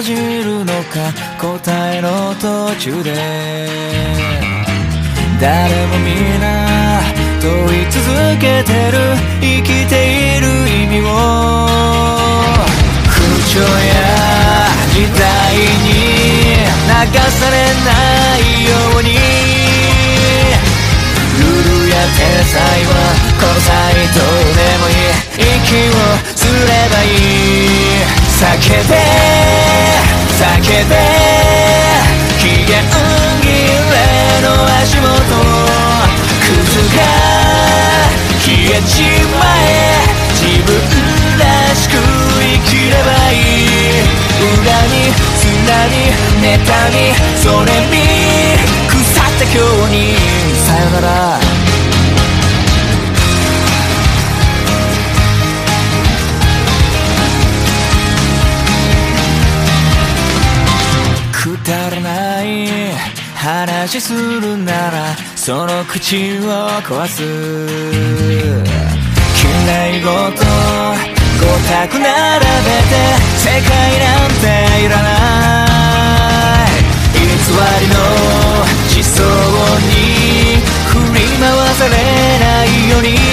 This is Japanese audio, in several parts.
じるのか答えの途中で誰も皆問い続けてる生きている意味を空調や時代に流されないようにルールや天才はこの際どうでもいい息をすればいい叫べ叫べ期限切れの足元クズが消えちまえ自分らしく生きればいい恨みつらみ妬みそれに腐った今日にさよならくだらない話するならその口を壊す嫌い事ごたく並べて世界なんていらない偽りの思想に振り回されないように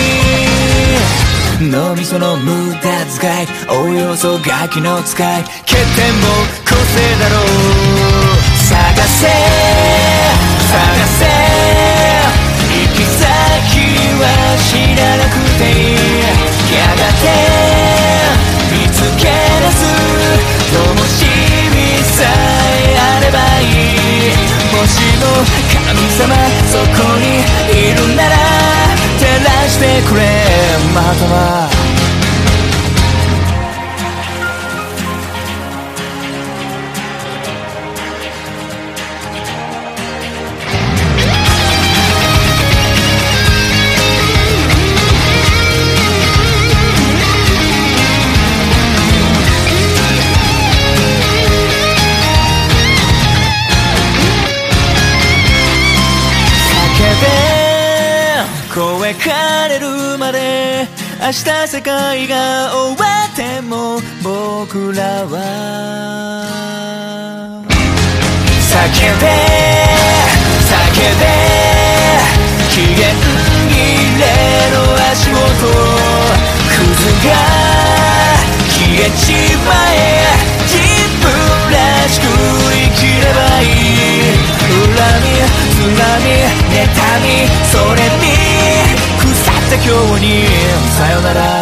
脳みその無駄遣いおよそガキの使い欠点も個性だろう探せ探せ行き先は知らなくていいやがて見つけ出す灯火さえあればいいもしも神様そこにいるなら照らしてくれまたは声枯れるまで明日世界が終わっても僕らは叫べ叫べ期限切れの足元クズが消えちまえ自分らしく生きればいい恨みつらみ妬みそれに腐った今日にさよなら